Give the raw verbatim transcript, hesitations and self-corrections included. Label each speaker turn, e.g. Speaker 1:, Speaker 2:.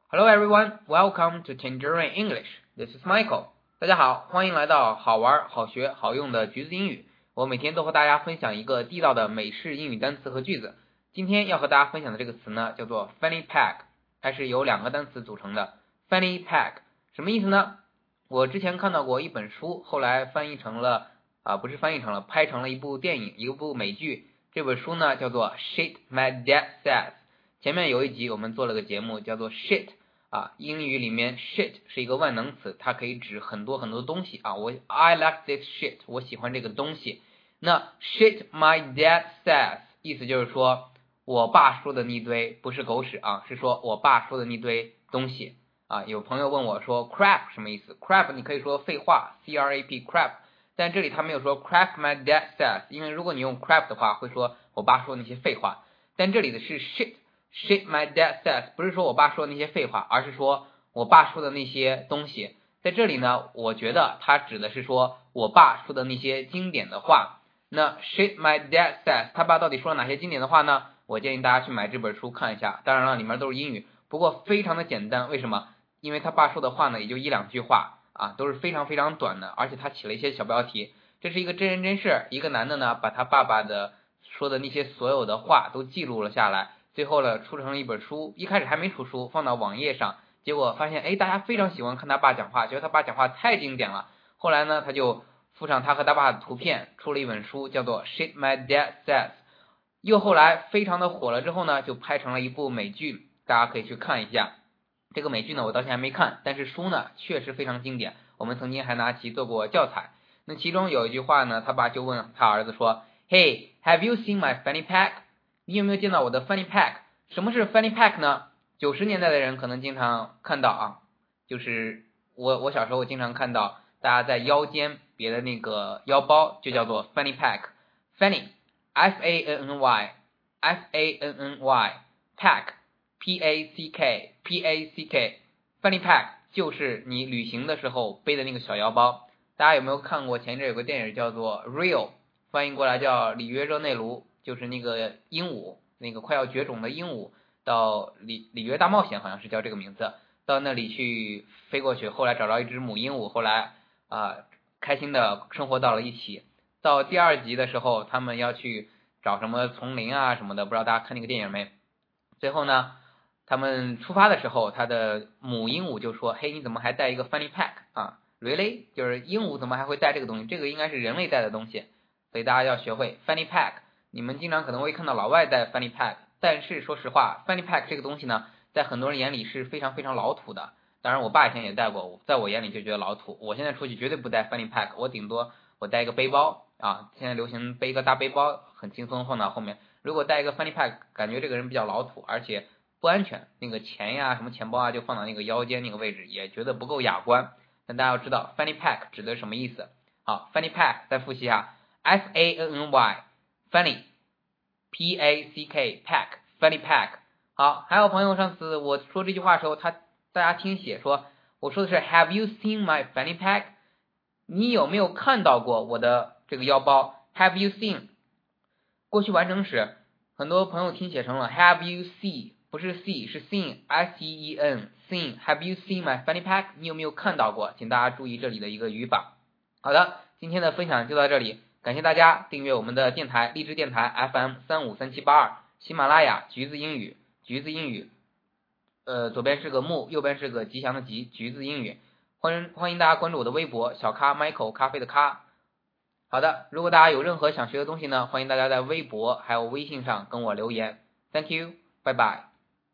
Speaker 1: Hello everyone, welcome to Tangerine English. This is Michael. 大家好，欢迎来到好玩、好学、好用的橘子英语。我每天都和大家分享一个地道的美式英语单词和句子。今天要和大家分享的这个词呢，叫做 fanny pack， 它是由两个单词组成的。fanny pack 什么意思呢？我之前看到过一本书，后来翻译成了啊，不是翻译成了，拍成了一部电影，一部美剧。这本书呢叫做 Shit My Dad Says。前面有一集我们做了个节目，叫做 Shit。啊，英语里面 shit 是一个万能词，它可以指很多很多东西啊。我 I like this shit， 我喜欢这个东西。那 shit my dad says 意思就是说我爸说的那堆不是狗屎啊，是说我爸说的那堆东西啊。有朋友问我说 crap 什么意思？ crap 你可以说废话 C R A P crap， 但这里他没有说 crap my dad says， 因为如果你用 crap 的话会说我爸说那些废话，但这里的是 shit。Shit my dad says 不是说我爸说的那些废话，而是说我爸说的那些东西。在这里呢，我觉得它指的是说我爸说的那些经典的话。那 Shit my dad says 他爸到底说了哪些经典的话呢？我建议大家去买这本书看一下，当然了里面都是英语，不过非常的简单。为什么？因为他爸说的话呢也就一两句话啊，都是非常非常短的，而且他起了一些小标题。这是一个真人真事，一个男的呢把他爸爸的说的那些所有的话都记录了下来，最后呢出成了一本书。一开始还没出书，放到网页上，结果发现哎，大家非常喜欢看他爸讲话，觉得他爸讲话太经典了。后来呢他就附上他和他爸的图片，出了一本书叫做 Shit My Dad Says。 又后来非常的火了之后呢，就拍成了一部美剧，大家可以去看一下。这个美剧呢我到现在还没看，但是书呢确实非常经典，我们曾经还拿其做过教材。那其中有一句话呢，他爸就问他儿子说 Hey, have you seen my fanny pack？ 你有没有见到我的 fanny pack？ 什么是 fanny pack 呢？九十年代的人可能经常看到啊，就是我我小时候经常看到大家在腰间别的那个腰包就叫做 fanny pack。 fanny F A N N Y F A N N Y pack P A C K P A C K fanny pack 就是你旅行的时候背的那个小腰包。大家有没有看过前一阵有个电影叫做 Rio， 翻译过来叫里约热内卢，就是那个鹦鹉，那个快要绝种的鹦鹉到里里约大冒险好像是叫这个名字，到那里去飞过去，后来找到一只母鹦鹉，后来啊、呃、开心的生活到了一起。到第二集的时候他们要去找什么丛林啊什么的，不知道大家看那个电影没。最后呢他们出发的时候，他的母鹦鹉就说嘿，你怎么还带一个 fanny pack 啊？Really？ 就是鹦鹉怎么还会带这个东西？这个应该是人类带的东西，所以大家要学会 fanny pack。 你们经常可能会看到老外带 fanny pack， 但是说实话 fanny pack 这个东西呢在很多人眼里是非常非常老土的。当然我爸以前也带过，在我眼里就觉得老土。我现在出去绝对不带 fanny pack， 我顶多我带一个背包啊，现在流行背一个大背包，很轻松放到后面。如果带一个 fanny pack 感觉这个人比较老土，而且不安全，那个钱呀什么钱包啊就放到那个腰间那个位置，也觉得不够雅观。但大家要知道 fanny pack 指的是什么意思。好， fanny pack 再复习一下 F A N N Y fanny P A C K pack fanny pack。 好，还有朋友上次我说这句话的时候，他大家听写说我说的是 Have you seen my fanny pack？ 你有没有看到过我的这个腰包？ Have you seen 过去完成时，很多朋友听写成了 Have you seen，不是 see， 是 seen S E E N seen。 Have you seen my fanny pack？ 你有没有看到过？请大家注意这里的一个语法。好的，今天的分享就到这里，感谢大家订阅我们的电台荔枝电台 F M 三五三七八二，喜马拉雅橘子英语，橘子英语呃，左边是个木，右边是个吉祥的吉，橘子英语。欢迎欢迎大家关注我的微博小咖 Michael 咖啡的咖。好的，如果大家有任何想学的东西呢，欢迎大家在微博还有微信上跟我留言。 Thank you， 拜拜。